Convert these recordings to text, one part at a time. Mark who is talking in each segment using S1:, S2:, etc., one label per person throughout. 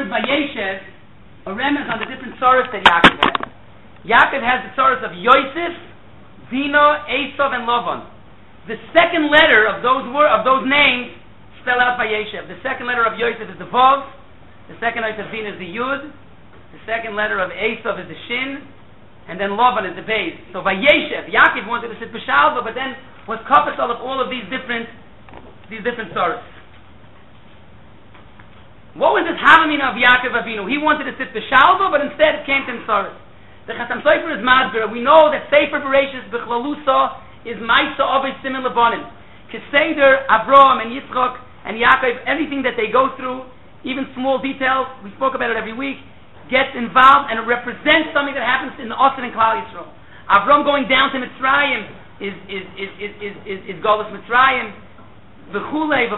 S1: word Vayeshev, a remnant on the different tzoros that Yaakov has. Yaakov has the tzoros of Yosef, Dina, Esav, and Lavan. The second letter of those names spell out Vayeshev. The second letter of Yosef is the Vav. The second letter of Dina is the Yud. The second letter of Esav is the Shin. And then Lavan is the Beis. So Vayeshev, Yaakov wanted to sit B'Shalva, but then was capital of all of these different tzoros. What was this Havamina of Yaakov Avinu? He wanted to sit B'Shalva, but instead it came to tzoros. The Chatam Sofer is Madber. We know that Sefer Bereshis B'Chlalusa is Maisa Avos Simin Lebanim. Keseder, Avraham, and Yitzchak, and Yaakov, everything that they go through, even small details, we spoke about it every week, gets involved and represents something that happens in the Osir and Klal Yisrael. Avraham going down to Mitzrayim is Golus Mitzrayim, v'chulei.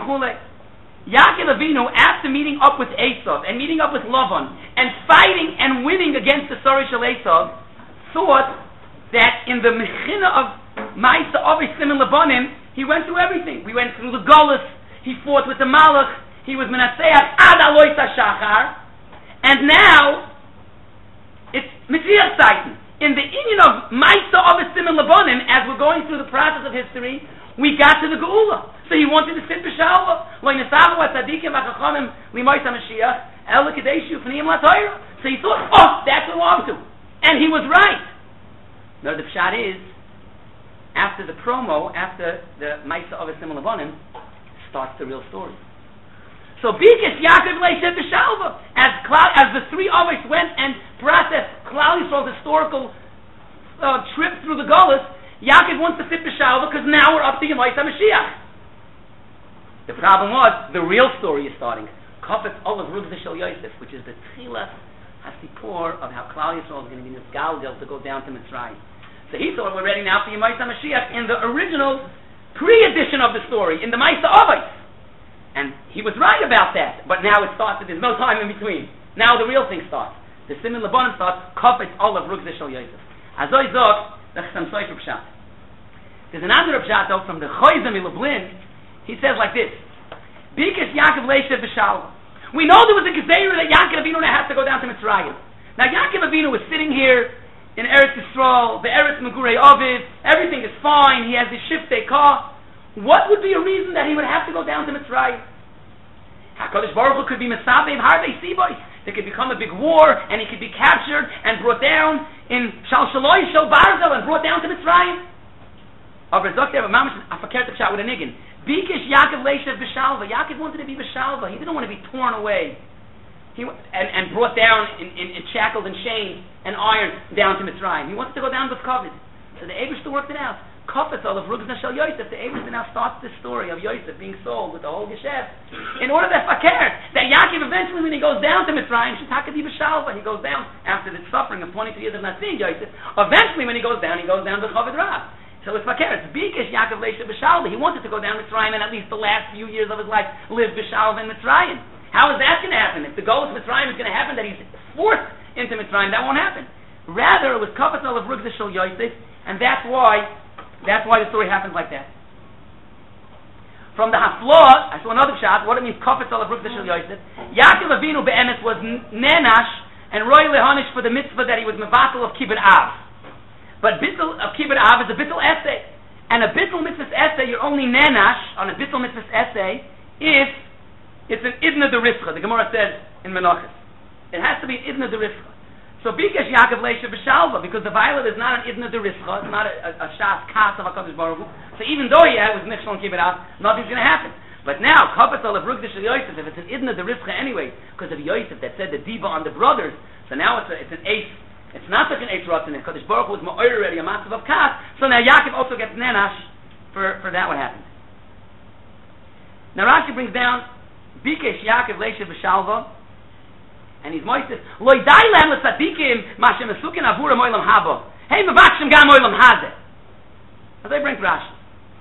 S1: Yaakov Avinu, after meeting up with Esav and meeting up with Lavan and fighting and winning against the Sorish of Esav, thought that in the Mechina of Ma'isa Avos Simin Lebanim, he went through everything. We went through the Golus, he fought with the Malach, he was Menasseach Ad Alois HaShachar, and now it's Metziach Zeiten. In the union of Ma'isa Avos Simin Lebanim, as we're going through the process of history, we got to the Geula. So he wanted to sit b'Shalva. Lo yinesavu atzadikim v'chachamim limois HaMashiach el l'kedeshu f'niyim l'Torah. So he thought, that's what we're up to. And he was right. Now the pshat is, after the promo, after the Ma'isa Avos Simin Lebanim, starts the real story. So Bikish Yaakov Leishet b'Shalva, as the three Avos went and processed Klal Yisrael's historical trip through the Golus, Yaakov wants to sit b'Shalva because now we're up to Yemois HaMashiach. The problem was, the real story is starting. Kafetz Olav Rugza Shel Yosef, which is the Tchilas HaSipor of how Klal Yisrael is going to be Nisgalgel to go down to Mitzrayim. So he thought we're ready now for Yemois HaMashiach in the original pre-edition of the story, in the Ma'isa Avos. And he was right about that. But now it starts, there's no time in between. Now the real thing starts. The Simin Lebanon starts, Kafetz Olav Rugza Shel Yosef. Azoi Zog, the Chassam Sofer Pshat. There's another Pshat though from the Choyzem Lublin. He says like this: Bikish Yaakov Leishev b'Shalva. We know there was a Gezeira that Yaakov Avinu has to go down to Mitzrayim. Now Yaakov Avinu was sitting here in Eretz Yisrael, the Eretz Megurei Ovid, everything is fine, he has his shiftei kah. What would be a reason that he would have to go down to Mitzrayim? HaKadosh Baruch Hu could be Mesavev Hardei Sibois. There could become a big war, and he could be captured and brought down in Shalshaloi Shel Barzel and brought down to Mitzrayim. Aber Zok there, Mamash, I forget the chat with a niggin. Bikish Yaakov Leishev b'Shalva. Yaakov wanted to be b'Shalva. He didn't want to be torn away. And brought down in shackles and chains and iron down to Mitzrayim. He wanted to go down with Kovid. So the Eibishter worked it out. Kafetz Olav Rugza Shel Yosef. The Eibishter now starts this story of Yosef being sold with the whole Geshev. In order that Yaakov eventually, when he goes down to Mitzrayim, Shetaka di b'Shalva. He goes down after the suffering of 22 years of not seeing Yosef. Eventually, when he goes down to Kovid Rav. So it's Fakir, it's Bikish Yaakov Leishev b'Shalva. He wanted to go down Mitzrayim and at least the last few years of his life live b'Shalva in Mitzrayim. How is that going to happen? If the goal of Mitzrayim is going to happen that he's forced into Mitzrayim, that won't happen. Rather, it was Kafetz Olav Rugza Shel Yosef, and that's why the story happens like that. From the Haflah, I saw another shot, what it means Kafetz Olav Rugza Shel Yosef. Yaakov Avinu be'emes was nenash and roy lehanish for the mitzvah that he was mevatel of Kibbut Av. But Bittul of Kibbut Av is a Bittul essay. And a Bittul mitzvah essay, you're only nenash on a Bittul mitzvah essay if it's an Idna de Rifcha. The Gemara says in Menachos. It has to be an Idna de Rifcha. So Bikesh Yaakov Leishev b'Shalva, because the violet is not an Idna de Rifcha, it's not a Shas Kas of HaKadosh Baruch Hu. So even though was Nichshel and Kibbut Av, nothing's going to happen. But now, Kafetz Olav Rugza Shel Yosef, if it's an Idna de Rifcha anyway, because of Yosef that said the Diva on the brothers, so now it's an ace. It's not such an Eitz Ratzin. Kadosh Baruch Hu was Ma'or already, a massive of Kas. So now Yaakov also gets Nenash for that what happened. Now Rashi brings down Bikesh Yaakov Leishev b'Shalva, and he's moisted Lo Yidai Lem L'Tzadikim Ma Shem Esukin Avura Moilam Haba. Hey Mevakshim Gam Moilam Hazeh. Now they bring Rashi.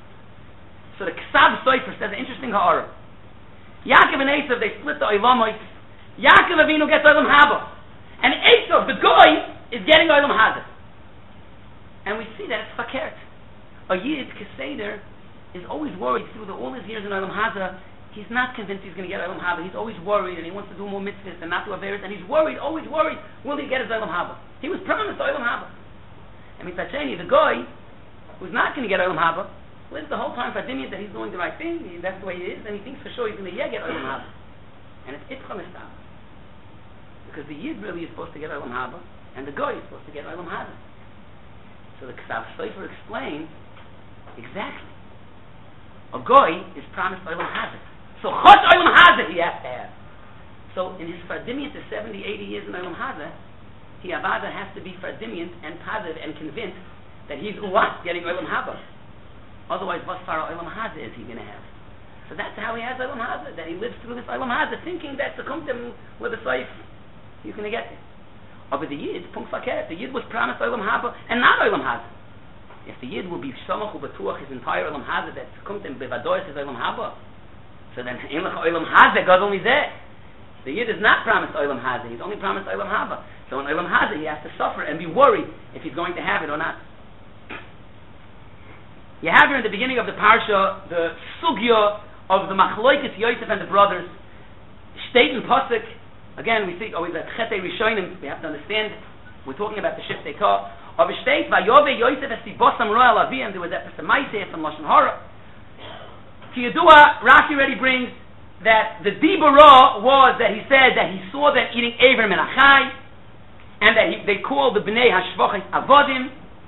S1: So the Ksav Sofer says an interesting ha'ara. Yaakov and Esav, they split the Oilamois. Yaakov Avinu gets Oilam Haba, and Esav, the Goy, is getting Olam Hazeh. And we see that it's fakert. A Yid Keseder is always worried through all his years in Olam Hazeh, he's not convinced he's going to get Olam Haba. He's always worried, and he wants to do more mitzvahs and not do averes, and he's worried, always worried, will he get his Olam Haba? He was promised Olam Haba. And Mitzacheni, the guy who's not going to get Olam Haba, lives the whole time for Dimion that he's doing the right thing, that's the way he is, and he thinks for sure he's going to get Olam Haba. And it's Itcha Mistab. Because the Yid really is supposed to get Olam Haba, and the guy is supposed to get Olam Haba. So the Ksav Sofer explains exactly. A guy is promised Olam Haba. So Chos Olam Haba he has to have. So in his Fardimian to 70, 80 years in Olam Haba, he Avada has to be Fardimian and positive and convinced that he's what? Getting Olam Haba. Otherwise, what Farah Olam Haba is he going to have? So that's how he has Olam Haba, that he lives through this Olam Haba thinking that to come to him with a safe, he's going to get it. But the Yid, Punkt Fakir, the Yid was promised Olam Haba and not Olam Haba. If the Yid will be Shomach u'Batuach his entire Olam Haba that to come to him Bevadois his Olam Haba, so then Olam Haba goes only there. The Yid is not promised Olam Haba, he's only promised Olam Haba. So in Olam Haba he has to suffer and be worried if he's going to have it or not. You have here in the beginning of the parsha the sugya of the Machloikis Yosef and the brothers. State and Pasuk. Again, we see always that Chetei Rishonim. We have to understand. We're talking about the Shiftei Kah. Of a state, Vayove Yosef es Tibosam Royal Aviyim. There was that Pesamaiseh from Lashon Hara. Ki Yadua, Rashi already brings that the Dibara was that he said that he saw them eating Aver Menachai, and that they called the Bnei Hashvachis Avodim,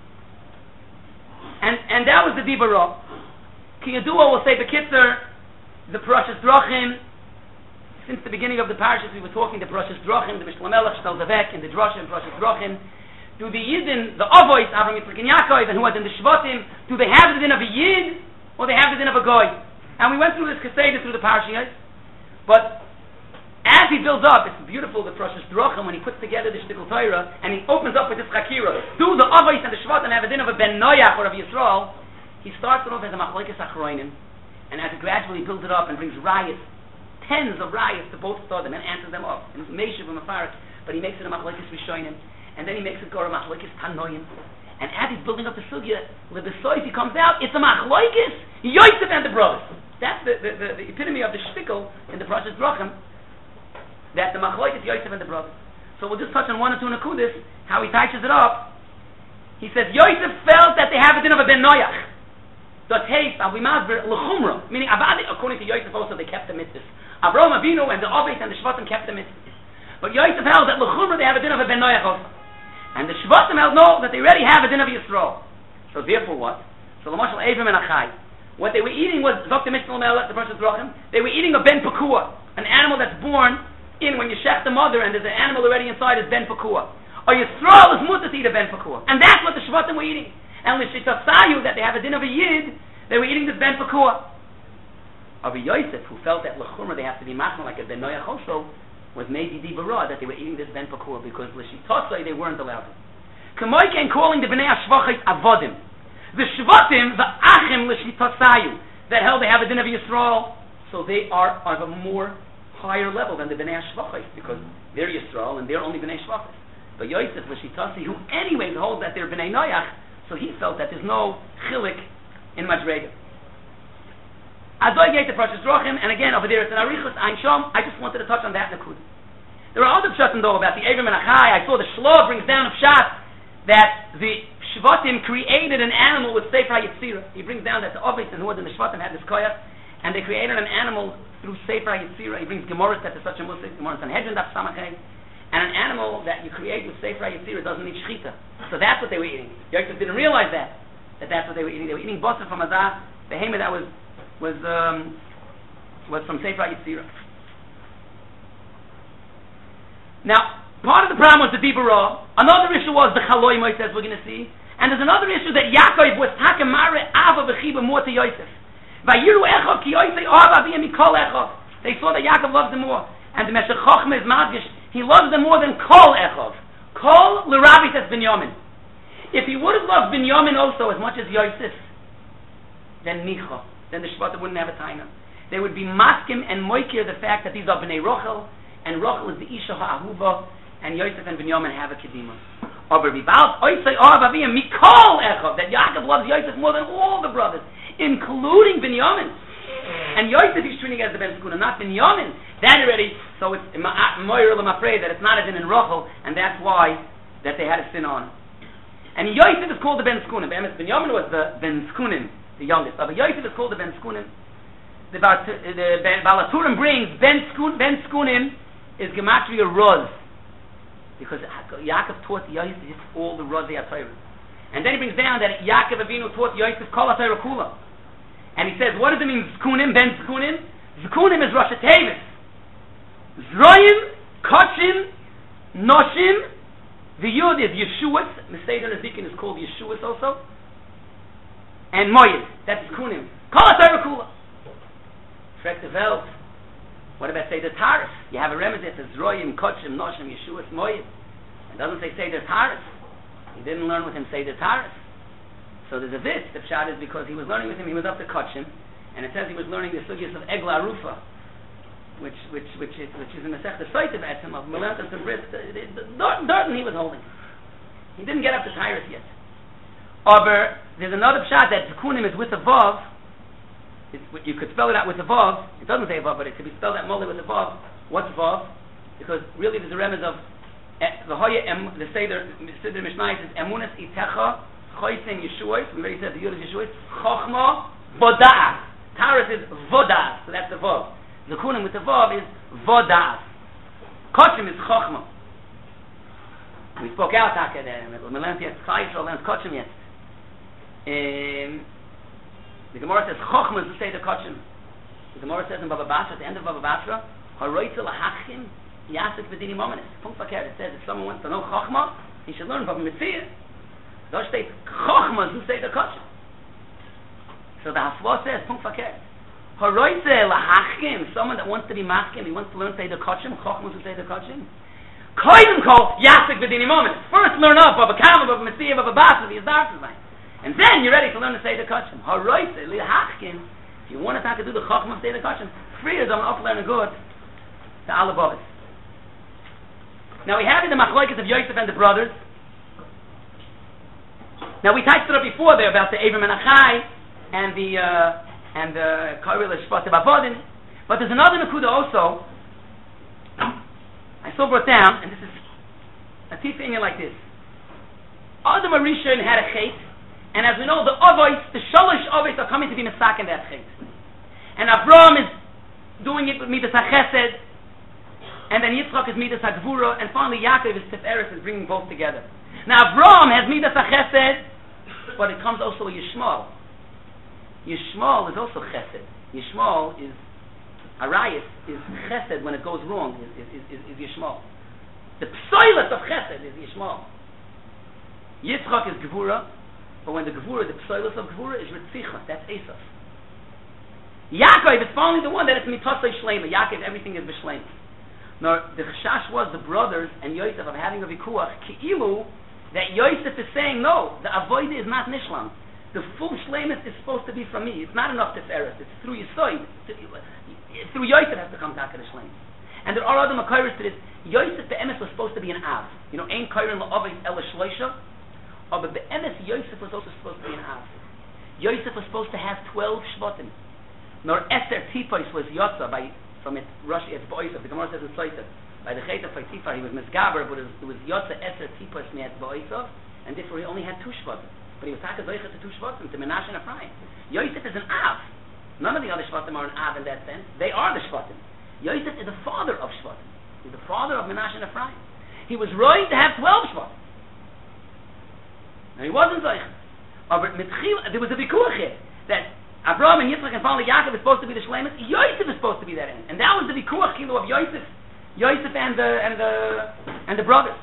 S1: and that was the Dibara. Ki Yadua will say the Kitzer, the Parashas Drachim. Since the beginning of the parashas, we were talking the Parashas Drachim, the Mishlam Melech Shtal Zavek, and the Drashim Parashas Drachim. Do the Yidin, the Avois, Avram Yitzchak and Yaakov, and who was in the Shvatim, do they have the din of a Yid or they have the din of a Goy? And we went through this Keseda through the parashas, but as he builds up, it's beautiful the Parashas Drachim when he puts together the Shtikul Torah and he opens up with this Chakira. Do the Avois and the Shvatim have a din of a Ben Noach or of Yisrael? He starts it off as a Machlokes Achronim, and as he gradually builds it up and brings riots, tens of riots to both them and answers them up. And it's Meshiv and Mafarik, but he makes it a Machlokes Rishonim, and then he makes it go to Machlokes Tanoim. And as he's building up the sugya, with the soif he comes out, it's a Machlokes Yosef and the brothers. That's the epitome of the shtickle in the Parashas Drachim, that the Machlokes Yosef and the brothers. So we'll just touch on one or two nakudas, how he touches it up. He says, Yosef felt that they have a din of a Ben Noach. That haste, Avimazber, L'chumra, meaning, according to Yosef also, they kept the mitzvahs. Avraham Avinu and the Obeis and the Shvatim kept the mitzvahs. But Yosef held that L'chumra they have a din of a Ben Noach also. And the Shvatim held no, that they already have a din of Yisrael. So therefore what? So L'mashal Avim and Achai. What they were eating was, Dr. Mishal Melech, the Parashas Drachim, they were eating a Ben Pekua, an animal that's born in when you shech the mother and there's an animal already inside is Ben Pekua. Or Yisrael is mutter to eat a Ben Pekua. And that's what the Shvatim were eating. And L'shitasayu, that they have a din of a Yid, they were eating this Ben Pekua. Of Yosef, who felt that L'chumra they have to be machna like a Ben Noach also, was maybe Dibara, that they were eating this Ben Pekua, because L'shitosai they weren't allowed to. Kamoike and calling the Bnei Hashvachis Avodim. The Shvatim, the Achim L'shitosayu, that held they have a din of Yisrael, so they are of a more higher level than the Bnei Hashvachis, because they're Yisrael and they're only Bnei Shvachis. But Yosef L'shitosai, who anyways holds that they're Bnei Noach, so he felt that there's no chilik in Madrega. Azoy gave the Parashas Drachim, and again over there it's an Arichus Ein Shom. I just wanted to touch on that nakud. There are other pshatim though about the Avim and Achai. I saw the Shloh brings down a pshat that the Shvatim created an animal with Sefer HaYetzirah. He brings down that the Obeis and Hud and the Shvatim had this koyach, and they created an animal through Sefer HaYetzirah. He brings Gemara that is such a Muslim, Gemara Sanhedrin Daf Samachay, and an animal that you create with Sefer HaYetzirah doesn't need shchita. So that's what they were eating. Yosef didn't realize that's what they were eating. They were eating basar from Azah, the hema that was from Sefer HaYetzirah. Now, part of the problem was the Dibara. Another issue was the Chaloi Moisés, we're going to see. And there's another issue that Yaakov was Takamare Ava V'chiba more to Yosef. Vayiru Echov ki Yosef Ava Aviyah Mikol Echov. They saw that Yaakov loved them more. And the Meshech Chochmah is Madgish. He loves them more than Kol Echov. Kol L'Ravi says Binyamin. If he would have loved Binyamin also as much as Yosef, then Micha, then the Shvatim wouldn't have a taina. They would be maskim and moikir the fact that these are Bnei Rochel, and Rochel is the Isha Ha'ahuva, and Yosef and Binyamin have a kedima. That Yaakov loves Yosef more than all the brothers, including Binyamin. And Yosef he's treating as the Ben Skuna, not Binyamin. That already, so it's Moira I'm afraid that it's not as in Rachel, and that's why that they had a sin on. And Yosef is called the Ben Skunim. Binyamin was the Ben Skunim, the youngest. But Yosef is called the Ben Skunim. The Balaturim brings Ben Skunim is Gematria Roz. Because Yaakov taught Yosef all the Roz HaTorah. And then he brings down that Yaakov Avinu taught Yosef Kol HaTorah Kula. And he says, what does it mean, Skunim, Ben Skunim? Skunim is Rosh Tevis. Zroyim, Kochim, Noshim. The Yud is Yeshuas. Meseder Nezikin is called Yeshuas also. And Moyed. That's Skunim. Kol HaTorah Kula. Frek the Welt. What about Seder Taris? You have a remedy that says Zroyim, Kochim, Noshim, Yeshuas, Moyed. It doesn't say Seder Taris. He didn't learn with him Seder Taris. So there's a this. The pshat is because he was learning with him, he was up to Kochim, and it says he was learning the sugyas of Egla Arufa, which is in the Sech the site of Etzim of Melanchas and Bris. Darton he was holding. He didn't get up to Taris yet. Aber there's another pshat that Zekunim is with a vav. You could spell it out with a vav. It doesn't say vav, but it could be spelled out mole with a vav. What's vav? Because really there's a remez of the Hoya the Seder Mishnah says Emunas Itecha Choysim Yeshuos. We already said the Yud is Yeshuos. Chochma Vodas. Taras is Vodas. So that's the vav. Zekunim with the vav is Vodas. Kochim is Chochma. We spoke out Taka there. Melantia Chayshal learns Kochim yet. The Gemara says Chochma is the Seder Kochim. The Gemara says in Baba Basra, at the end of Baba Basra, Haroitzel Hachim Yasik V'dini Momenis. Punkt Fakir. It says if someone wants to know Chochma, he should learn Baba Mitzvah. Don't state Chochma is the Seder Kochim. So the Hafla says Punkt Fakir. Haroitzel Hachim, someone that wants to be Machkim, he wants to learn Seder Kochim. Chochma is the Seder Kochim. Koyim Kol Yasik V'dini Momenis. First learn up Baba Kama, Baba Mitzvah, Baba Basra, the Yizdar Tzvayim. And then you're ready to learn the Seder Kochim. Haroitzel Hachim. If you want to do the Chochma of Seder Kochim, free as I'm off learning good to Allah Bovis. Now we have in the Machlokes of Yosef and the brothers. Now we touched it up before there about the Avram and Achai and the Karil Shvat Avodim. But there's another Nakuda also. I saw brought down, and this is a teaching like this. Adam Arishon had a chait, and as we know, the Avos, the Shalosh Avos are coming to be Mesak in that chait. And Avram is doing it with Midas HaChesed, and then Yitzchak is Midas HaGvura, and finally Yaakov is Tiferes, is bringing both together. Now Avram has Midas HaChesed, but it comes also with Yishmael. Yishmael is also Chesed. Yishmael is Arayis, is Chesed when it goes wrong, is Yishmael. The Psoilas of Chesed is Yishmael. Yitzchak is Gvura, but when the Gvura, the Psoilas of Gvura is Ritzicha, that's Esav. Yaakov is finally the one that is Mitosai Shlema. Yaakov, everything is B'Shlema. Now, the Chashash was the brothers and Yosef of having a Vikuach, Ki'ilu, that Yosef is saying, no, the Avodah is not Nishlam. The full Shlemus is supposed to be from me. It's not enough Tiferes. It's through Yisoid. Through Yosef has to come back to the Shlemus. And there are other Makairos to this. Yosef Be'emes was supposed to be an Av. You know, Ein Kairin La'avais Ela Shloisha. But Be'emes, Yosef was also supposed to be an Av. Yosef was supposed to have 12 Shvatim. Nor Esther Tipos was Yotza from it Rashi it's Bo'isov. The Gemara says in Soisav. By the Chayta Faitifar he was Misgaber, but it was Yotza Esther Tipos Me'et Bo'isov, and therefore he only had 2 Shvatim. But he was Taka Zoicha to 2 Shvatim, to Menashe and Ephraim. Yosef is an Av. None of the other Shvatim are an Av in that sense. They are the Shvatim. Yosef is the father of Shvatim. He's the father of Menashe and Ephraim. He was right to have 12 Shvatim. And he wasn't Zoicha. But there was a Vikuach here, that Abraham and Yitzchak and finally Yaakov is supposed to be the Shlemus. Yosef is supposed to be that end, and that was the Vikuach Kilo of Yosef and the brothers.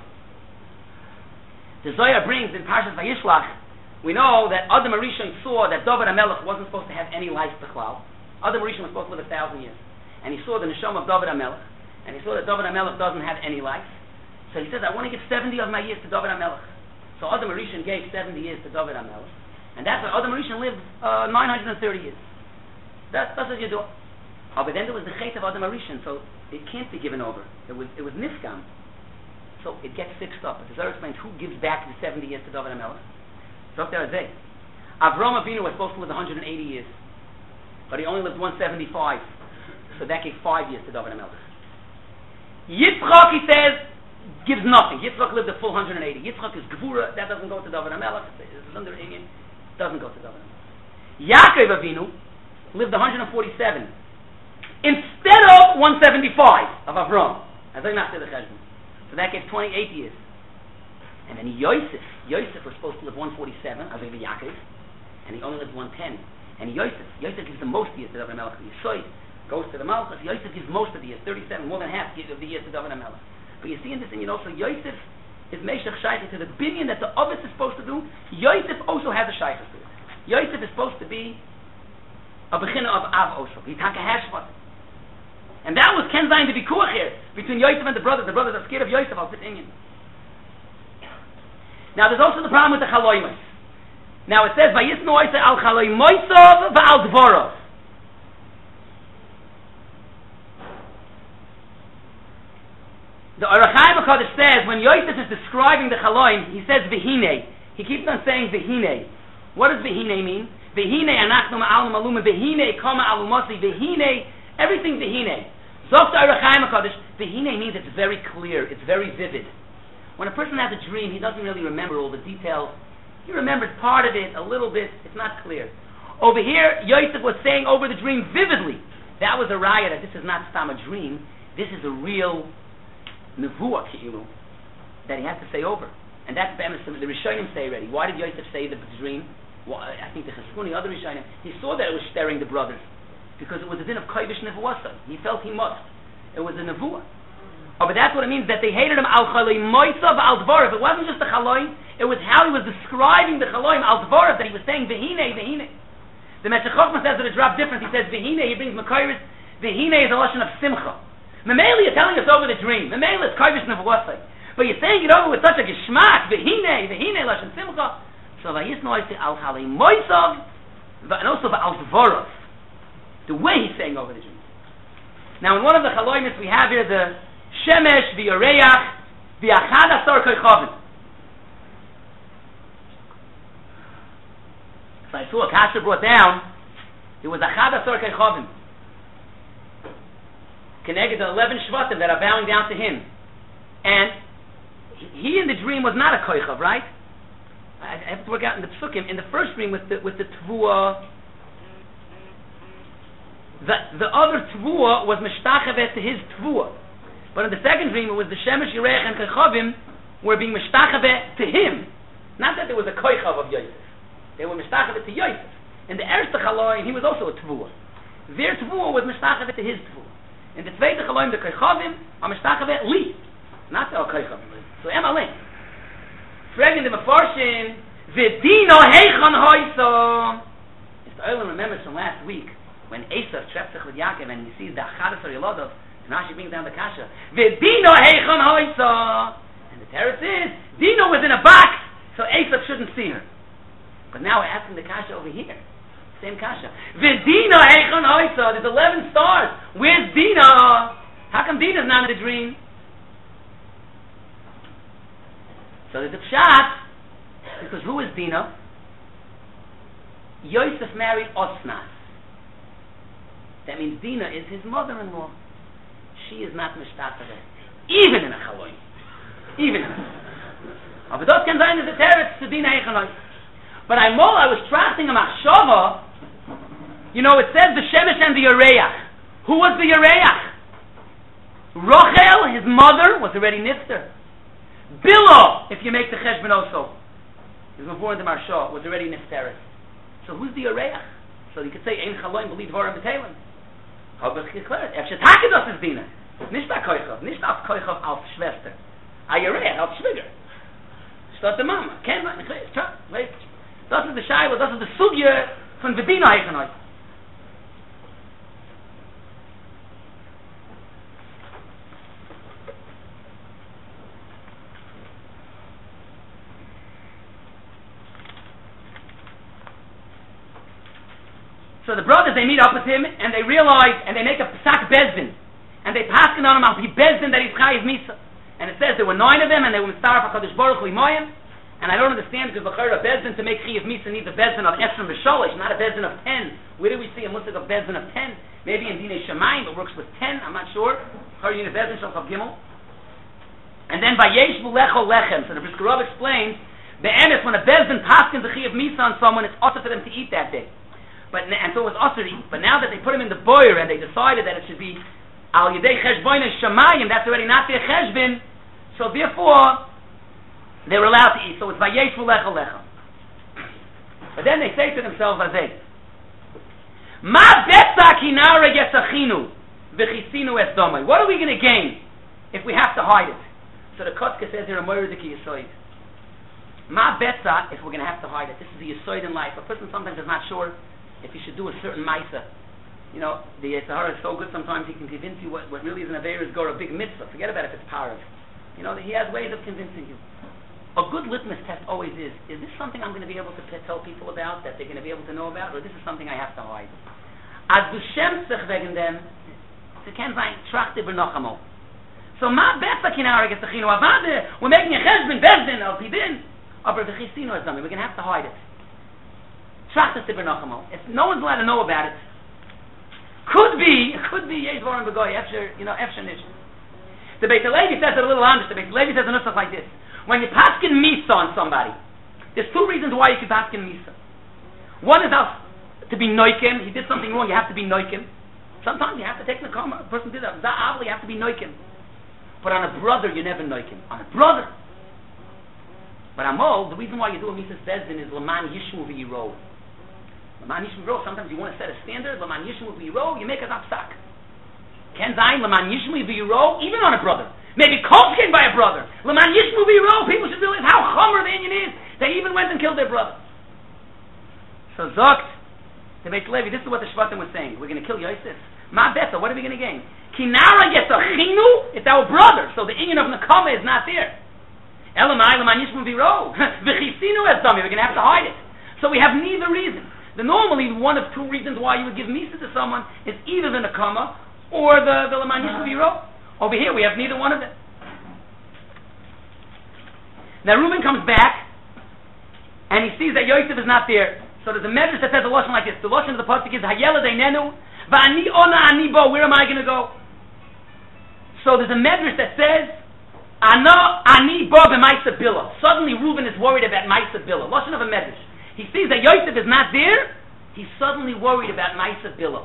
S1: The Zohar brings in Parshas Vayishlach. We know that Adam Arishon saw that David HaMelech wasn't supposed to have any life b'chlal. Adam Arishon was supposed to live 1,000 years, and he saw the neshama of David HaMelech, and he saw that David HaMelech doesn't have any life. So he says, I want to give 70 of my years to David HaMelech. So Adam Arishon gave 70 years to David HaMelech. And that's why Adam Rishon lived 930 years. That's what you do. Oh, but then there was the chait of Adam Rishon, so it can't be given over. It was nifgam. So it gets fixed up. But the Zohar explains who gives back the 70 years to David HaMelech. So there are they. Avram Avinu was supposed to live 180 years. but he only lived 175. So that gave 5 years to David HaMelech. Yitzchak, he says, gives nothing. Yitzchak lived a full 180. Yitzchak is Gevura, that doesn't go to David HaMelech. It's under Indian, doesn't go to David HaMelech. Yaakov Avinu lived 147 instead of 175 of Avram. So that gave 28 years. And then Yosef was supposed to live 147, as in Yaakov, and he only lived 110. And Yosef gives the most years to David HaMelech. Yisoi goes to the Malchus. Yosef gives most of the years, 37, more than half of the years to David HaMelech. But you see in this thing, so Yosef is Meshach Shaykhah to the binyan that the Ovis is supposed to do. Yosef also has a Shaykhah to it. Yosef is supposed to be a Bechina of Av also. He's Hakahashvat. And that was Ken Zayin to be Kuach here between Yosef and the brothers. The brothers are scared of Yosef al Inyan. Now there's also the problem with the Chaloimos. Now it says, Vayisnu Oisei al Chaloimoisov va'al Dvorov. The Orach Chaim HaKadosh says, when Yosef is describing the Chaloim, he says Vehine. He keeps on saying Vehine. What does Vehine mean? Vehine anachnu ma'alum aluma, Vehine kama alumasi, Vehine, everything Vehine. Zok the Orach Chaim HaKadosh, Vehine means it's very clear, it's very vivid. When a person has a dream, he doesn't really remember all the details. He remembers part of it, a little bit, it's not clear. Over here, Yosef was saying over the dream vividly. That was a raya that this is not Stam a dream, this is a real nevuah ki'ilu that he has to say over. And that's the Rishonim say already. Why did Yosef say the dream? Well, I think the Cheskuni, other Rishonim, he saw that it was staring the brothers. Because it was a din of Koivish Nevuasa. He felt he must. It was a nevuah. Oh, but that's what it means, that they hated him al Chaloi Moisa v'al Dvorav. It wasn't just the Chaloi, it was how he was describing the Chaloim al Dvorav, that he was saying Vehine, Vehine. The Meshech Chochmah says that it dropped different. He says Vehine, he brings Makairis. Vehine is a lashon of Simcha. Memele, you're telling us over the dream. Memele is Koivish Nevuasai. But you're saying it over with such a geschmack. Vehine, Vehine, lashon Simcha. So Vayisnu Oisei al Chaloi Moisa and also v'al Dvorav. The way he's saying over the dream. Now in one of the Chaloimis we have here the Shemesh, the Yoreach, the Achad Asar Koichavim. So I saw a Kasha brought down, there was Achad Asar Koichavim. Connected the 11 Shvatim that are bowing down to him. And he in the dream was not a Koichav, right? I have to work out in the Psukim. In the first dream with the Tvua, the other Tvua was Meshtachavet to his Tvua. But in the second dream, it was the Shemesh, Yerech, and Koichavim were being Meshtachabeh to him. Not that there was a Koichav of Yosef. They were Meshtachabeh to Yosef. In the Erste Chaloim, he was also a Tvua. Their Tvua was Meshtachabeh to his Tvua. In the Zweite Chaloim, the Koichavim are Meshtachabeh li. Not the Koichav. So Emalin. Fragging the Mefarshin, V'dino heichon hoiso. Mr. Euler remembers from last week, when Esav trapped sich with Yaakov and he sees the Achadasar Yelodov, Rashi brings down the kasha. V'dino heichon hoisa. And the teretz is, Dino was in a box, so Esav shouldn't see her. But now we're asking the kasha over here. Same kasha. V'dino heichon hoisa. There's 11 stars. Where's Dino? How come Dino's not in the dream? So there's a pshat, because who is Dino? Yosef married Osnas. That means Dina is his mother-in-law. She is not Mishtachaveh. Even in a Chaloim. Even in a Chaloim. Aber das kann sein, dass teretz zu Dina Eichanoi. But I was trusting a Machshava. You know, it says the Shemesh and the Yoreach. Who was the Yoreach? Rochel, his mother, was already Nifter. Bilo, if you make the Cheshbon also. He was born in the Marsha, was already Nifteret. So who's the Yoreach? So you could say, Ein Chaloim, believe Dvorim B'Teilim. Aber ich geklärt, Efshet das ist Dina. Nicht auf Koichav, nicht auf Koichav als Schwester. A Yoreach, als Schwieger. Statt der Mama. Kennt man, ich weiß. Das ist der Scheile, das ist der Sugje von Vedina Eichenoi. So the brothers, they meet up with him, and they realize, and they make a Pesach Bezdin. And they pass on him, Al Pi Bezdin, that he's Chayiv Misa. And it says there were 9 of them, and they were Mistaraf HaKadosh Baruch Hu Imoyim. And I don't understand because a bezdin to make chiyuv misa needs a bezdin of esrim v'sholish, not a bezdin of 10. Where do we see a musik of bezdin of 10? Maybe in Dinei Shamayim it works with 10. I'm not sure. You need a bezdin shel chav gimel. And then vayesh v'lecho lechem. So the Brisker Rav explains the emes when a bezdin paskins a chiyuv misa on someone, it's also for them to eat that day. And so it was also to eat. But now that they put him in the boyer and they decided that it should be al yedei cheshboin shamayim, that's already not their cheshbon. So therefore they were allowed to eat. So it's vayesh v'lecha lecha. But then they say to themselves, Azay, Ma betza kinara yesachinu v'chisinu es domai. What are we going to gain if we have to hide it? So the Kotzke says here, a moiridiki yisoid. Ma betza, if we're going to have to hide it. This is the yisoid in life. A person sometimes is not sure if he should do a certain maisa. You know, the Yetzer Hara is so good sometimes he can convince you what really is an Aveir is go a big mitzvah. Forget about if it's parav. You know, he has ways of convincing you. A good litmus test always is this something I'm going to be able to tell people about, that they're going to be able to know about, or this is something I have to hide? As du schämst sich wegen dem, sie kann sein, trachte benochamo. So, ma besser kinara gesachinu, avade, we're making a cheshbon, bezdin, al pidin, aber v'chisinu es dami, we're going to have to hide it. Trachte benochamo. If no one's allowed to know about it, could be, yesh voran begoy, efsher nish. The Beit HaLevi says it a little honest. The Beit HaLevi says a nusach like this. When you paskin misa on somebody, there's two reasons why you can paskin misa. One is to be noikin. He did something wrong, you have to be noikin. Sometimes you have to take the karma. A person did that. You have to be noikin. But on a brother, you're never noikin. On a brother. But Amol, the reason why you do a misa bezdin is Laman Yishmu v'yiro. Laman Yishmu v'yiro, sometimes you want to set a standard. Laman Yishmu v'yiro, you make a zapsak. Ken zayin Laman Yishmu v'yiro, even on a brother. Maybe Kolskin by a brother. Laman Yishmu v'yiro, people should realize how chomer the Indian is. They even went and killed their brother. So Zokt, the Beit Levi, this is what the Shvatim was saying. We're going to kill Yosef. Ma beta, what are we going to gain? Kinara yesachinu, it's our brother. So the Indian of Nakama is not there. Elamai Laman Yishmu v'yiro. V'chisinu es dami, we're going to have to hide it. So we have neither reason. Normally one of two reasons why you would give Misa to someone is either the Nakama or the Laman Yishmu v'yiro. Over here, we have neither one of them. Now Reuben comes back, and he sees that Yosef is not there. So there's a medrash that says a lashon like this. The lashon of the pasuk is Hayelad einenu va'ani ona ani bo. Where am I going to go? So there's a medrash that says Ana ani bo b'maisa bila. Suddenly Reuben is worried about maisa bila. Lashon of a medrash. He sees that Yosef is not there. He's suddenly worried about maisa bila.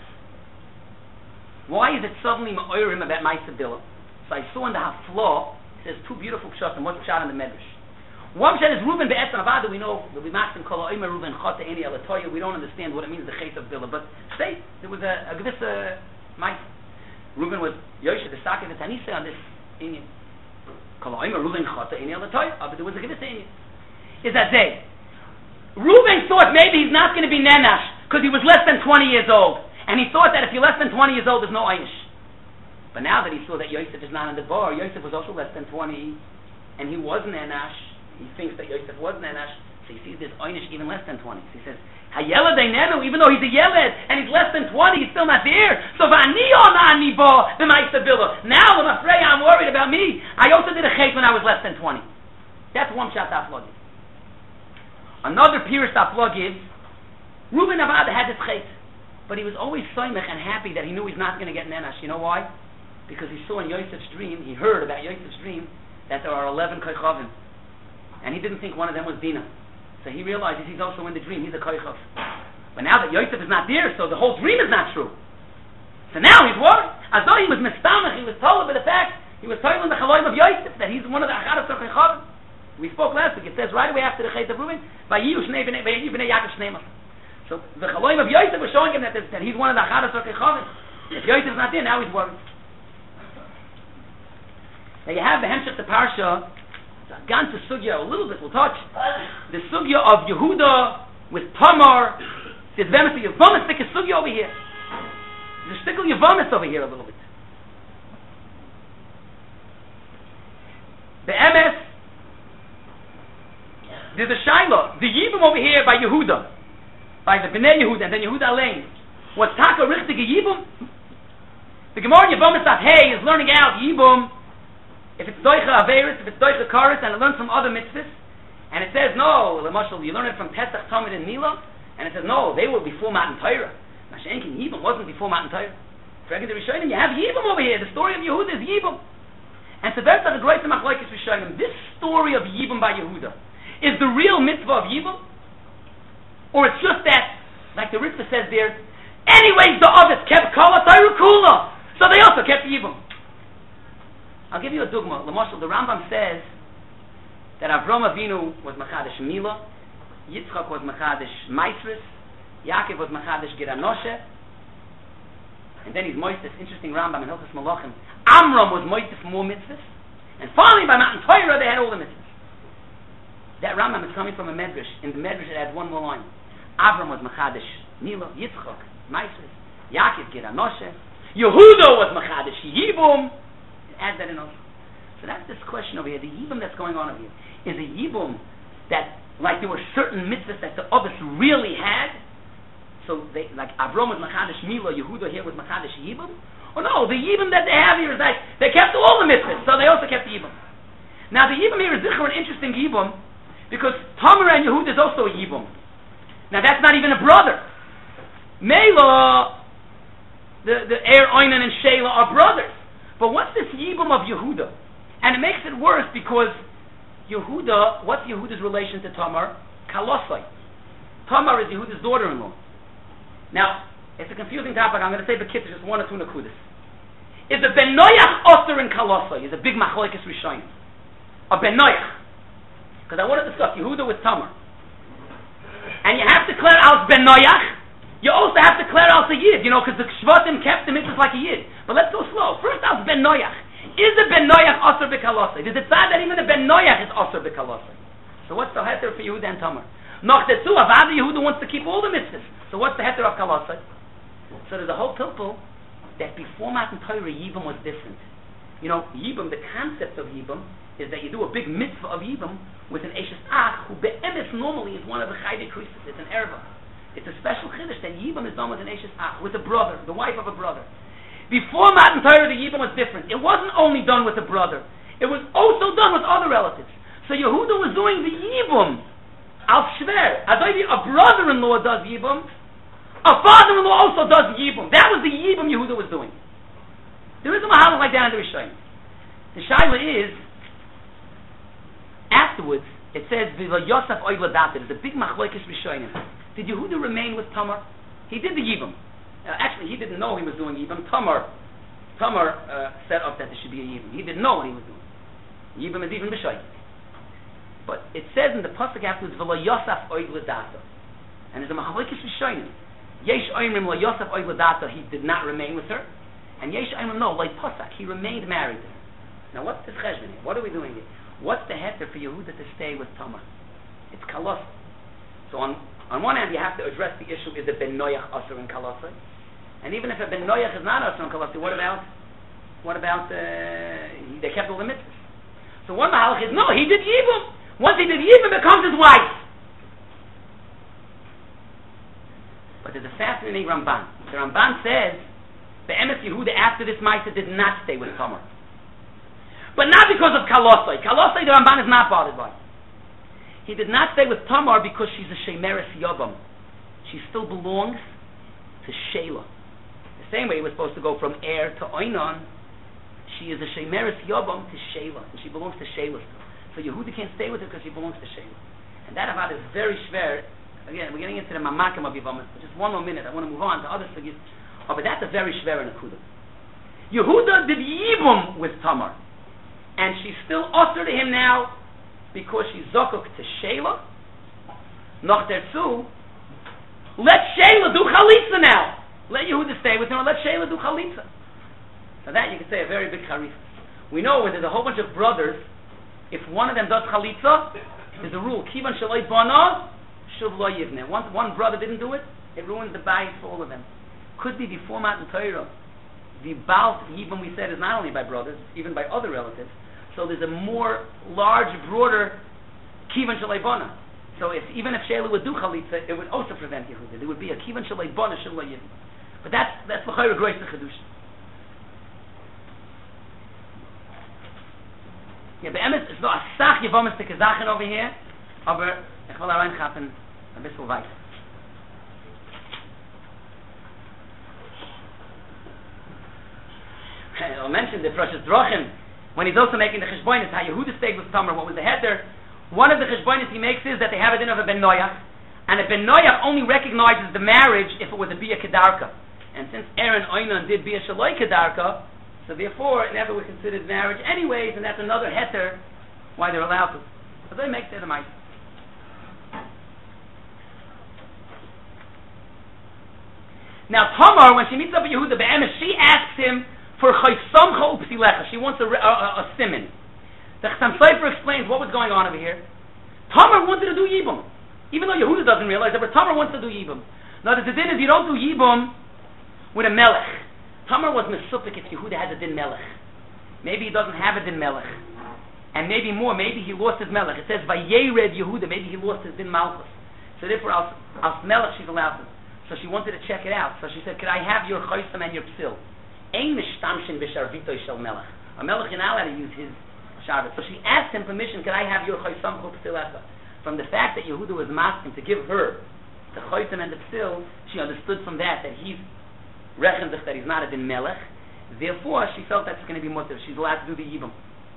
S1: Why is it suddenly ma'orim about Ma'aseh Bila? So I saw in the Haflah, it says two beautiful pshatim, one pshat in the Medrash. One pshat is Reuben be'etzem avada, we know, we maxim kol ha'omer Reuben chata eni alatoya, we don't understand what it means, the chait of Bila, but say, there was a gewisse Ma'aseh. Reuben was Yosef, the Sakev and Tanisa on this Indian. Kol ha'omer Reuben chata eni alatoya, but there was a gewisse Indian. Is that they? Reuben thought maybe he's not going to be Nenash, because he was less than 20 years old. And he thought that if you're less than 20 years old, there's no Einish. But now that he saw that Yosef is not in the bar, Yosef was also less than 20, and he was Nenash. He thinks that Yosef was Nenash, so he sees this Einish even less than 20. So he says, Hayelad einenu, even though he's a Yeled, and he's less than 20, he's still not there. So v'ani ona ani bo b'maisa bila. Now I'm afraid, I'm worried about me. I also did a chait when I was less than 20. That's one shot Aflog gives. Another Pirush Aflog gives, Reuben Avada had this chait. But he was always soymech and happy that he knew he's not going to get Nenash. You know why? Because he saw in Yosef's dream, he heard about Yosef's dream, that there are 11 koichavim. And he didn't think one of them was Dina. So he realizes he's also in the dream, he's a koichav. But now that Yosef is not there, so the whole dream is not true. So now he's worried. As though he was mistamach, he was told by the fact, he was told in the chaloim of Yosef, that he's one of the achadas of koichavim. We spoke last week, it says right away after the chait of Reuben, Vayiyu b'nei Yaakov shnei Masa. So the chaloim of Yosef was showing him that he's one of the achadas or kechavim. If Yosef's not there, now he's worried. Now you have the hemshech the parsha. Gone to sugya a little bit. We'll touch the sugya of Yehuda with Tamar. There's vemis Yevamis. Take a sugya over here. There's a stickle Yevamis over here a little bit. The MS. There's a Shiloh. The Yibum over here by Yehuda. By the Bnei Yehuda, and then Yehuda Alein. What's Taka Richtige Yibum? The Gemara in Yevamah Saf Hey is learning out Yibum, if it's Doicha Averis, if it's Doicha Karis, and it learns from other mitzvahs. And it says, no, you learn it from Pesach, Tamid, and Mila, and it says, no, they were before Matan Torah. Mashenkin, Yibam wasn't before Matan Torah. Forget the Rishonim, you have Yibam over here. The story of Yehuda is Yibam. And so that's the great Machlokes Rishonim. This story of Yibam by Yehuda is the real mitzvah of Yibam, or it's just that, like the Ritva says there, anyways the others kept Kala Torah Kula, so they also kept Yibam. I'll give you a dogma. The Rambam says that Avram Avinu was Machadish Mila, Yitzchak was Machadish Maisris, Yaakov was Machadish Giranoshe, and then he's Moistis, interesting Rambam in Hilchos Malachim. Amram was Moistis more mitzvahs, and finally by Matan Torah they had all the mitzvahs. That Rambam is coming from a Medrash. In the Medrash it adds one more line. Avram was Machadish Mila, Yitzchak, Maisris, Yaakov Giranoshe, Yehuda was Machadish Yibum. Add that in also. So that's this question over here. The Yibum that's going on over here is a Yibum that, like, there were certain mitzvahs that the others really had. So they, like Avram was Machadish Mila, Yehuda here was Machadish Yibum. Or no, the Yibum that they have here is like they kept all the mitzvahs, so they also kept the Yibum. Now the Yibum here is an interesting Yibum because Tamar and Yehuda is also a Yibum. Now that's not even a brother. Mela, the Er Oinan and Sheila are brothers. But what's this Yibum of Yehuda? And it makes it worse because Yehuda, what's Yehuda's relation to Tamar? Kalosai. Tamar is Yehuda's daughter-in-law. Now, it's a confusing topic. I'm going to say Bekitz, just one or two nakudas. Is the Ben Noach Oster in Kalosai? Is a big machlokes rishonim. A Ben Noach. Because I want to discuss Yehuda with Tamar. And you have to clear out Ben Noach. You also have to clear out the Yid, because the Shvatim kept the mitzvahs like a Yid. But let's go slow. First out Ben Noach. Is the Ben Noach Osir B'Kalosai? Does it say that even the Ben Noach is Osir B'Kalosai? So what's the heter for Yehuda and Tamar? Noch dazu, Avada Yehuda wants to keep all the mitzvahs. So what's the heter of Kalosai? So there's a whole pilpul that before Matan Torah, Yibam was different. Yibam, the concept of Yibam is that you do a big mitzvah of Yibam with an Eshes Ach, who be'emes normally is one of the Chayde Krisis. It's an erva. It's a special chiddush that Yibam is done with an Eshes Ach, with a brother, the wife of a brother. Before Matan Torah, the Yibam was different. It wasn't only done with a brother. It was also done with other relatives. So Yehuda was doing the Yibam al Shver. A brother-in-law does Yibam. A father-in-law also does Yibam. That was the Yibam Yehuda was doing. There is a mahalach like that in the Rishayim. The Shaila is, afterwards, it says, Viva Yosef Oivladata. There's a big machlokes Rishayim. Did Yehuda remain with Tamar? He did the Yibam. Actually, he didn't know he was doing Yibam. Tamar set up that there should be a Yibam. He didn't know what he was doing. Yibam is even B'shayim. But it says in the pasuk afterwards, V'lo Yosef oid l'data. And there's a machlokes Rishayim. Yesh oimrim lo Yosef oid l'data, he did not remain with her. And Yesh oimrim no, like Pasak, he remained married to her. Now what's this cheshbon here? What are we doing here? What's the heter for Yehuda to stay with Tamar? It's Kalos. So on one hand, you have to address the issue: is it Ben Noach Asur and Kalosai? And even if a Ben Noach is not Asur and Kalosai, what about they kept all the mitzvahs? So one mahalach is no, he did Yibum. Once he did Yibum, becomes his wife. But there's a fascinating Ramban. The Ramban says Be'emes Yehuda after this Ma'aseh did not stay with Tamar, but not because of Kalosai. Kalosai, the Ramban is not bothered by. He did not stay with Tamar because she's a Shemeres Yabam. She still belongs to Sheila. The same way he was supposed to go from Er to Oinon, she is a Shemeres Yabam to Sheila, and she belongs to Sheila still. So Yehuda can't stay with her because she belongs to Sheila. And that about is very schwer. Again, we're getting into the Mamakim of Yivam. Just one more minute. I want to move on to other sugis. Oh, but that's a very schwer in Akudah. Yehuda did Yibum with Tamar, and she's still usher to him now because she's Zokuk to Sheila. Noch derzu, let Sheila do Chalitza now. Let Yehuda stay with him, and let Sheila do Chalitza. Now that you could say a very big Harif. We know when there's a whole bunch of brothers, if one of them does Chalitza, there's a rule: Kivan Shaloi Bana, Shuv Lo Yivne. One brother didn't do it, it ruins the bayis for all of them. Could be before Matan Torah. The Baal Yibum, we said, is not only by brothers, even by other relatives. So there's a more large, broader Kivan Shaloi Bana. So even if Sheila would do Chalitza, it would also prevent Yehuda. There would be a Kivan Shaloi Bana, Shuv Lo Yivne. But that's L'chayra Grois to Chiddush. Yeah, but Emes, it's not a Sach Yevamis to Kazachin over here. Aber ich will reingappen ein bisschen weiter. I'll mention the Precious Drochim, when he's also making the Cheshbonis, how Yehuda stayed with Tamar, what was the heter. One of the Cheshbonis he makes is that they have a din of a Ben Noach, and a Ben Noach only recognizes the marriage if it was a Bia Kedarka. And since Aaron Oinon did Bia Shaloi Kedarka, so therefore it never was considered marriage anyways, and that's another heter why they're allowed to. So they make the mice. Now Tamar, when she meets up with Yehuda Be'emes, she asks him for Chaysamcha Upsilecha. She wants a simon. The Chassam Sofer explains what was going on over here. Tamar wanted to do Yibum. Even though Yehuda doesn't realize it, but Tamar wants to do Yibum. Now the din is you don't do Yibum with a Melech. Tamar was Mesupik if Yehuda has a din Melech. Maybe he doesn't have a din Melech. And maybe more, maybe he lost his Melech. It says Vayered Yehuda, maybe he lost his din Malchus. So therefore as Melech she's allowed to. So she wanted to check it out. So she said, could I have your Chaysam and your Psil? Ein mishtamshin b'sharvito shel melech. A melech is not allowed to use his sharvit. So she asked him permission, could I have your Chaysam Psilecha? From the fact that Yehuda was asking to give her the Chaysam and the Psil, she understood from that he's rechendich, that he's not a din melech. Therefore, she felt that's going to be mutter. She's allowed to do the Yibam.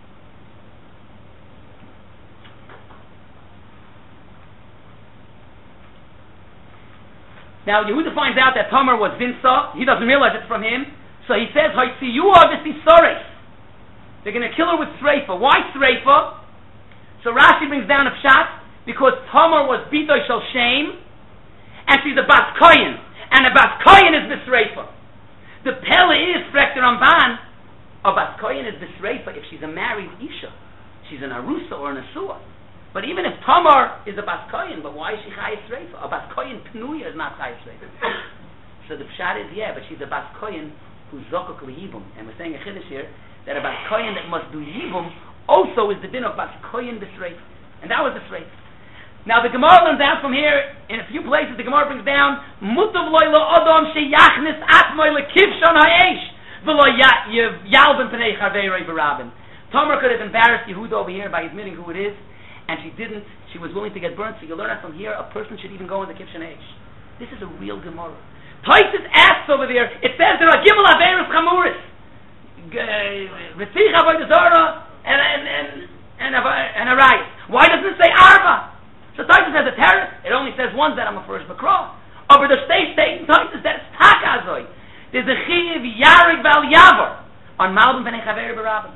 S1: Now Yehuda finds out that Tamar was Vinsa. He doesn't realize it's from him. So he says, you obviously Sores. They're going to kill her with Sreifa. Why Sreifa? So Rashi brings down a pshat, because Tamar was Bitoy Shel Shem, and she's a Bas Koyin. And a Bas Koyin is Bisreifa. The Pele is, Frekter Ramban, a Bas Koyin is Bisreifa if she's a married Isha. She's an Arusa or an Asua. But even if Tamar is a Bas Koyin, but why is she Chayes Reifa? A Bas Koyin Pnuya is not Chayes Reifa. So the pshat is, but she's a Bas Koyin who's Zokok Yibum. And we're saying a Chiddush here, that a Bas Koyin that must do Yibum also is the din of Bas Koyin Bisreifa. And that was the Sreifa. Now the Gemara learns out from here, in a few places the Gemara brings down, Mutav loy lo Adam sheyachnis atmoy lekivshon ha'esh, v'lo yalben p'nei charveiroi b'rabin. Tamar could have embarrassed Yehuda over here by admitting who it is, and she didn't. She was willing to get burnt. So you learn out from here, a person should even go in the Kivshon Eish. This is a real Gemara. Taisus asks over there, it says there are Gimel Averis Chamuris, Ritzich Avodah Zarah, and Arayis. Why doesn't it say Arba? So Taisus has a terror. It only says ones that I'm a first Bakra. Over the state in Taisus that it's Takazoi. There's a Chiv Yarig Val Yavar on Malbim B'nei Chaver B'Rabim.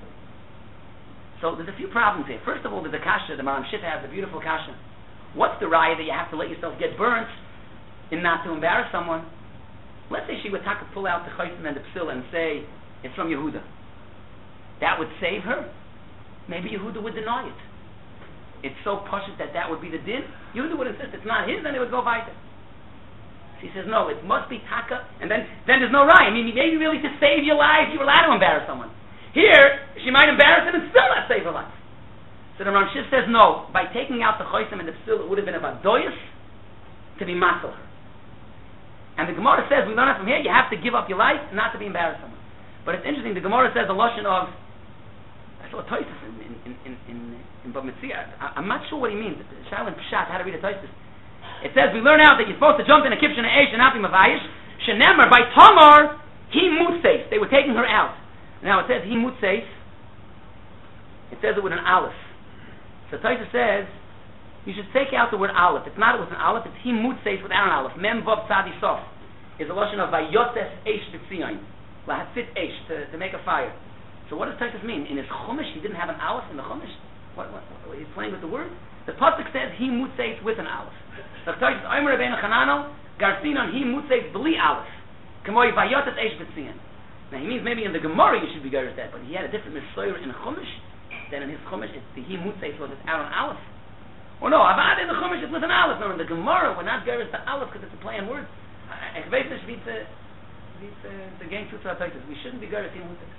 S1: So there's a few problems here. First of all, there's a kasha. The Maram Shita has a beautiful kasha. What's the raya that you have to let yourself get burnt and not to embarrass someone? Let's say she would pull out the chaysim and the psil and say it's from Yehuda. That would save her. Maybe Yehuda would deny it. It's so pashut that would be the din. Yehuda would insist it's not his, then they would go by it. She says no, it must be taka, and then there's no raya. I mean, maybe really to save your life, you were allowed to embarrass someone. Here, she might embarrass him and still not save her life. So the Ram Shif says no. By taking out the choisim and the psil, it would have been about doyus to be masel her. And the Gemara says, we learn it from here, you have to give up your life not to be embarrassed someone. But it's interesting, the Gemara says the lashon of, I saw a Toysis in Bab Metzia. I'm not sure what he means. Shailin Pshat, how to read a Toysis. It says, we learn out that you're supposed to jump in a kipshon and eish and not be mavayish. Shenemar, by Tamar, he mutseis. They were taking her out. Now it says he mutseis. It says it with an aleph. So Taisa says you should take out the word aleph. It's not with an aleph. It's he mutseis without an aleph. Mem vav tzadi sof is a lashon of vayotes eish b'tzion lahatzit eish to make a fire. So what does Taisa mean? In his chumash he didn't have an aleph in the chumash. What he's playing with the word. The pasuk says he mutseis with an aleph. So Taisa Omer Rabbeinu Chananel garsinon he mutseis b'li aleph. K'moi vayotes eish b'tzion. Now he means maybe in the Gemara you should be good at that, but he had a different Misoyer in Chumash. Then in his Chumash it's the he Mutseis was out on Aleph. Or no, Avad in the Chumash it's with an Aleph. No, in the Gemara we're not good at the Aleph because it's a play on words. Ich weiß nicht wie the gang to Taisus. We shouldn't be good at he Mutseis.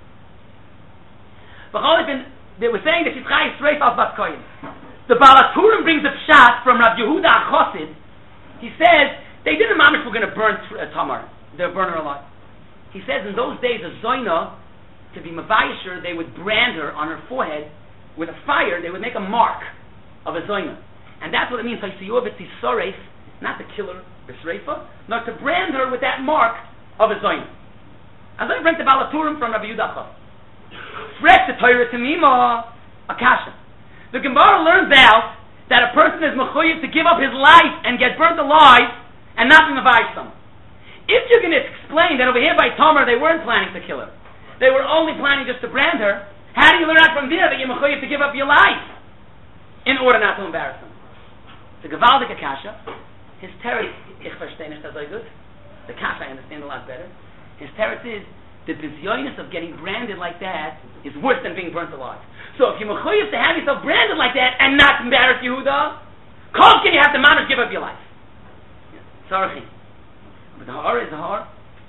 S1: But they were saying that she's Chayis Reif al Bas Koyin. The Balaturim brings a pshat from Rav Yehuda HaChossid. He says they didn't mamish were going to burn Tamar. They'll burn her alive. He says in those days a zoina, to be mavayisher, they would brand her on her forehead with a fire. They would make a mark of a zoina. And that's what it means, not to kill her, not to brand her with that mark of a zoin. As I bring the Balaturim from Rabbi Yudachov. Fresh the Torah to Mima, Akasha. The Gemara learns out that a person is mechuyev to give up his life and get burnt alive and not be mavayis someone. If you're going to explain that over here by Tamar they weren't planning to kill her, they were only planning just to brand her, how do you learn out from there that you're mechuyev to give up your life in order not to embarrass them? The Gevaldik Akasha, his teretz, ich verstehe nicht so good. The Kasha I understand a lot better. His teretz is the bizyonis of getting branded like that is worse than being burnt alive. So if you're mechuyev to have yourself branded like that and not embarrass Yehuda, kol can you have to manage give up your life? Sorry. But the har is the har.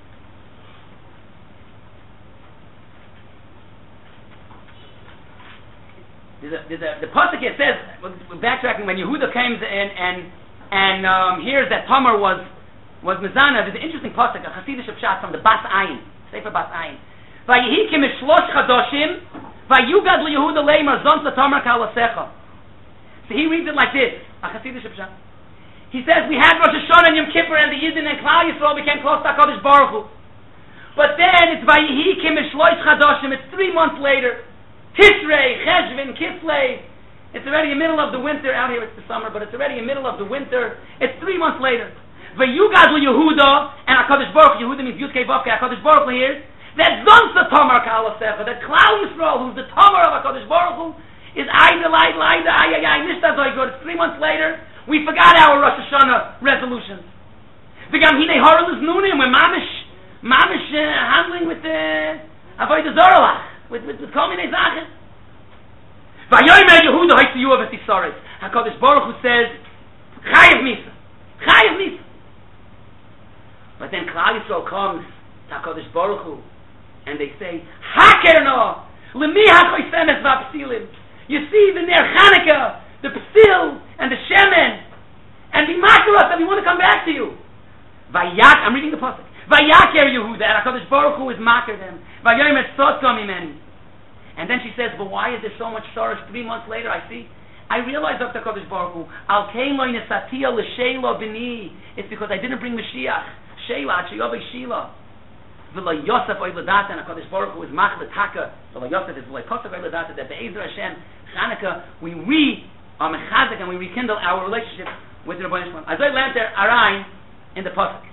S1: The pasuk here says, we're backtracking, when Yehuda came and hears that Tamar was mezana. There's an interesting pasuk, a Hasidic pshat from the Bas Ayin, Sefer Bas Ayin. Vayihi kimishlosh chadoshim, vayugad liYehuda leimar zon Tamar kalasecha. So he reads it like this, a Hasidic pshat. He says, we had Rosh Hashanah and Yom Kippur and the Yidden and Klal Yisrael became close to HaKadosh Baruch Hu. But then it's Vayihi kimishlosh chadoshim, it's 3 months later. Tishrei, Cheshvan, Kislev. It's already the middle of the winter. Out here it's the summer, but it's already the middle of the winter. It's 3 months later. Vayugad Yehuda, and HaKadosh Baruch Hu, Yehuda means Yudkei Vavkei, HaKadosh Baruch Hu here, that Zonsa Tamar Kalasecha, that Klal Yisrael, who's the Tamar of HaKadosh Baruch Hu, is Aida, Nishta Zoygod. It's 3 months later. We forgot our Rosh Hashanah resolutions. V'gam Hinei Horel is Nunim, we're mamish handling with Avodah Zorah. With Kol Minei Zachen. Vayomer Yehuda Haytziyu of Etisaris. HaKadosh Baruch Hu says, Chayev Misa. But then Klal Yisrael comes to HaKadosh Baruch Hu, and they say, Hakerno, Lemi HaChoysemes VaPsilim. You see the Ner Chanukah, the Psil, and the Shemen, and the Makaros, and we want to come back to you. Vayak, I'm reading the pasuk. Vayaker Yehuda, and HaKadosh Baruch Hu is makar them. Vayomer Tzotkom Imeni. And then she says, but why is there so much sorrow 3 months later? I realize, Dr. HaKadosh Baruch Hu, Al Kein Lo Nesatia L'Sheila B'ni. It's because I didn't bring Mashiach. Sheila, Sheyovei Sheila. V'lo Yosef Oy L'Data, and HaKadosh Baruch Hu is Machlet Haka. V'lo Yosef is V'lo Kosef Oy L'Data, that Be'ezer Hashem, Chanukah, we mechazik and we rekindle our relationship with the Rebbeinu Shalom. As I learned there, Arayin, in the pasuk.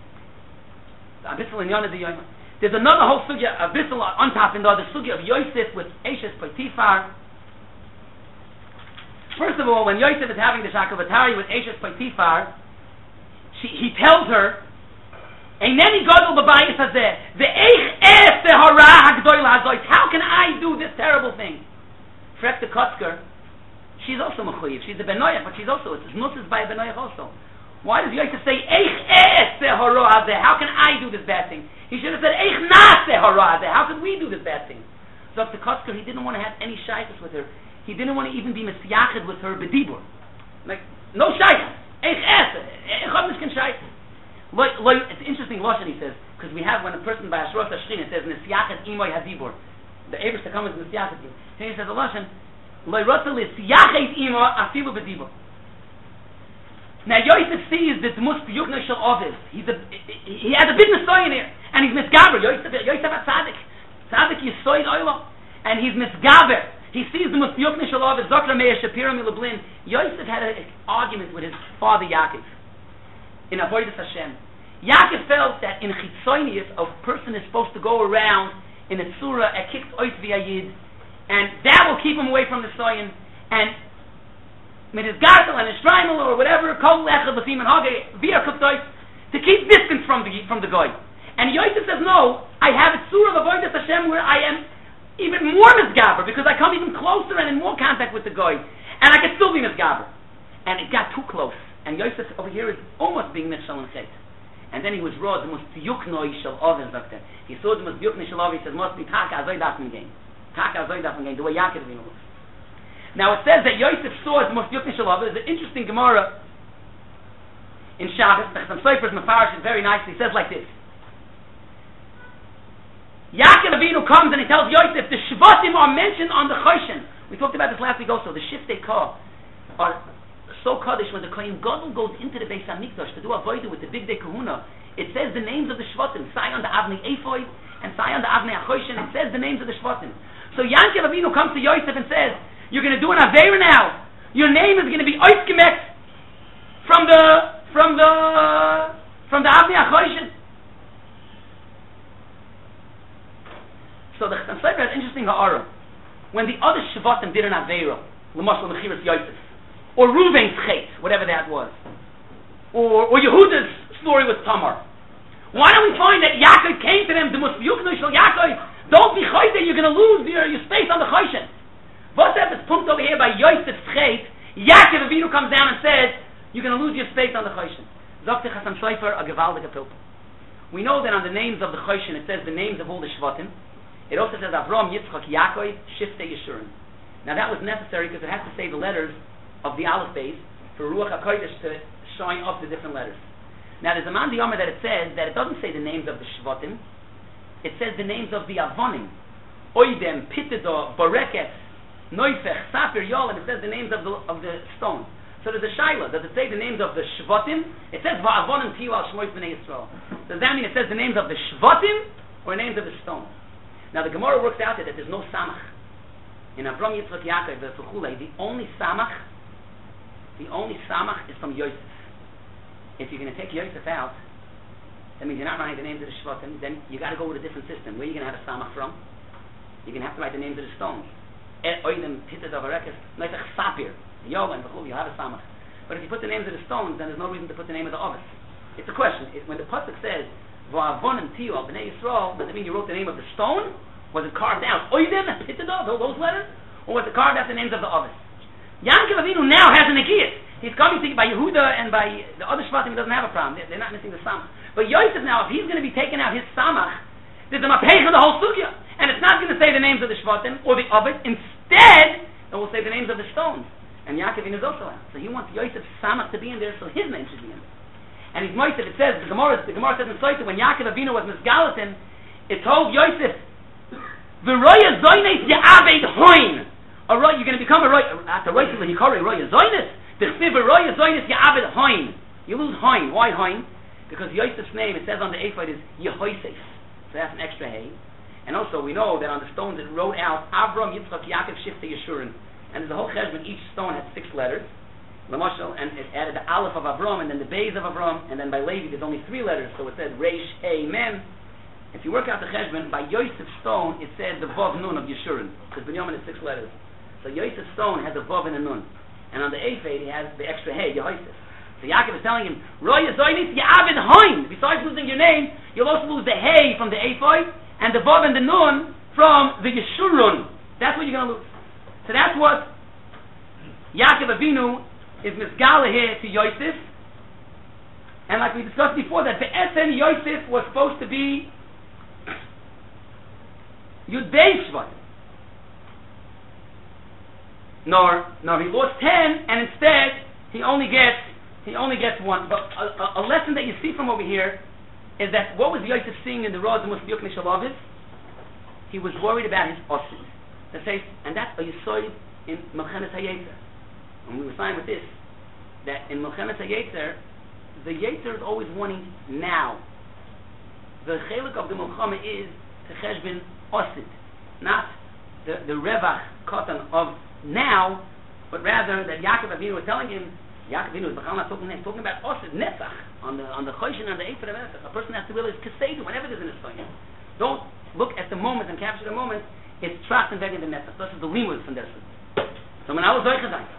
S1: There's another whole sugya, a bristle on top in the sugya of Yosef with Eshes Potifar. First of all, when Yosef is having the Shakavatari with Eshes Potifar, he tells her, Eineni Godel B'bayis Hazeh, Ve'eich es Hara Hagdoil Hazois. How can I do this terrible thing? Frek the Kotzker, she's also Mechuyev. She's a Benoyach, but she's also, it's Nusses by a Benoyach also. Why does Yosef say, Eich es Hara Hazeh? How can I do this bad thing? He should have said, Eich Nase Hara Hazeh. How could we do this bad thing? So the Kotzker, he didn't want to have any shaykhs with her. He didn't want to even be Mesiachid with her B'dibur. Like, no shaykhs. Eich es. Eich hab nishken shaykhs. It's interesting Lashon, he says, because we have when a person by Ashros Hashchin, it says, Mesiachid imoy hadibur. The Eivers to come is Mesiachid. Then he says, Lashon, Lo Rotzel is Siachid imo afilu B'dibur. Now Yosef sees that the most Yukna Shal Oviv. He has a big Nisoyan here, and he's Misgaber. Yosef a Tzaddik. Tzaddik Yisoid Oilo, and he's Misgaber. He sees the most Yukna Shal Oviv. Zokra Meir Shapira Milublin. Yosef had an argument with his father Yaakov in Avodas Hashem. Yaakov felt that in Chitzonius, a person is supposed to go around in a tzura a kicked ois v'ayid, and that will keep him away from the Soyan, and with his gartel and his shtreimel or whatever, kol lechad l'fim and hage via kuftois, to keep distance from the goy. And Yosef says, no, I have a tzura of Avodas Hashem where I am even more misgaber, because I come even closer and in more contact with the goy, and I can still be misgaber. And it got too close, and Yosef over here is almost being mitchel and chet. And then he was raw, the most yuknoi shel oven, doctor. He saw the most yuknoi shel oven, he says, must be taka azoy dafen gain. Taka azoy dafen gain, the way Yaakov knows. Now it says that Yosef saw the most yuknoi shel oven. There's an interesting Gemara in Shabbos, some Seifers Mefarish it very nicely. He says like this. Yaakov Avinu comes and he tells Yosef, the Shvatim are mentioned on the Choshen. We talked about this last week also. The Shiftei Kah are so kaddish when the Kohen Gadol goes into the Beis HaMikdash to do avodah with the big day kahuna. It says the names of the Shvatim, Sion the Avnei Ephod and Sion the Avnei Achoshen. It says the names of the Shvatim. So Yankov Avinu comes to Yosef and says, "You're going to do an Aveira now. Your name is going to be Oiskemet from the Avnei Achoshen." So the Chassam Sofer has interesting ha'ara. When the other Shvatim did an Aveira, L'mashal Mechiras Yosef, or Reuven's Chet, whatever that was, or Yehuda's story with Tamar, why don't we find that Yaakov came to them, the Musbiyukno Shel Yaakov, don't be Chayte, you're going to lose your space on the Choshen. What's that is pumped over here by Yosef's Chet? Yaakov Avinu comes down and says, you're going to lose your space on the Choshen. Zok Chassam Sofer, a Gevaldige Pilpul. We know that on the names of the Choshen, it says the names of all the Shvatim. It also says Avram, Yitzchak, Yaakov, Shiftei Yeshurun. Now that was necessary because it has to say the letters of the Aleph base for Ruach HaKodesh to shine up the different letters. Now there's a man the Yomer that it says that it doesn't say the names of the Shvatim. It says the names of the Avonim. Oidem, Pitido, Borekes, Noifech, Safir, Yol, and it says the names of the stone. So there's a Shaila. Does it say the names of the Shvatim? It says Va'avonim Tiyu al Shmois B'nei Yisrael. Does that mean it says the names of the Shvatim or names of the stone? Now the Gemara works out that there's no samach. In Avram, Yitzchak, Yaakov, the only samach is from Yosef. If you're going to take Yosef out, that means you're not writing the names of the Shvatim, then you got to go with a different system. Where are you going to have a samach from? You're going to have to write the names of the stones. Oidem, Pitted, Avarekes, Noisach, Sapir, Yol, and Bechul, you'll have a samach. But if you put the names of the stones, then there's no reason to put the name of the Ovis. It's a question. When the pasuk says, Va'avonim Tiyu al B'nei Yisrael, does it mean you wrote the name of the stone? Was it carved out? Oidem, Pitted, those letters? Or was it carved out the names of the Ovis? Yankov Avinu now has a Negiyah. He's coming to by Yehuda and by the other Shvatim. He doesn't have a problem. They're not missing the samach. But Yosef now, if he's going to be taking out his samach, there's a mapech of the whole sugya, and it's not going to say the names of the Shvatim or the Ovis. Instead, it will say the names of the stones. And Yaakov Avinu is also out. So he wants Yosef's samach to be in there, so his name should be in there. And he's Moisef. It says the Gemara says in Soita when Yaakov Avinu was misgalatin, it told Yosef, "V'roya zoynes ya'aved hoin." You're going to become a roy. After roy, he called it roya zoynes. The v'roya zoynes ya'aved hoin. You lose hoin. Why hoin? Because Yosef's name, it says on the ephod, is Yehoisef. So that's an extra hay. And also we know that on the stones it wrote out Avram, Yitzchak, Yaakov, Shiftei Yeshurun. And there's a whole cheshbon. Each stone had 6 letters. Lamashal, and it added the Aleph of Avram, and then the Beis of Avram, and then by Levi there's only 3 letters, so it said Reish, Hey, Mem. If you work out the cheshbon, by Yosef's stone it said the Vav Nun of Yeshurun, because Binyamin is 6 letters. So Yosef's stone has a Vav and a Nun. And on the ephod he has the extra Hey, Yehoisef. So Yaakov is telling him, Roya Zoynis Ya'avid Hoin. Besides losing your name, you'll also lose the Hey from the ephod, and the Vav and the Nun from the Yeshurun. That's what you're going to lose. So that's what Yaakov Avinu is misgala here to Yosef. And like we discussed before, that Be'etzem Yosef was supposed to be Yudei Shvat. Nor he lost 10, and instead he only gets 1. But a lesson that you see from over here is that what was Yosef seeing in the Roz and Musbiyuk Nishalavis? He was worried about his osid. And that's a Yisoid in Melchemes HaYetzer. And we were saying with this, that in Melchemes HaYetzer, the Yetzer is always wanting now. The chelik of the Melchama is to cheshbon osid, not the revach katan of now, but rather that Yaakov Avinu was telling him, Yaakov Avinu is talking about osid, netzach, on the choshen and the ephod of netzach. A person has to realize keseidu whenever there's an esfayim. Don't look at the moment and capture the moment. It's trust and begging the netzach. This is the limud from this. So when I was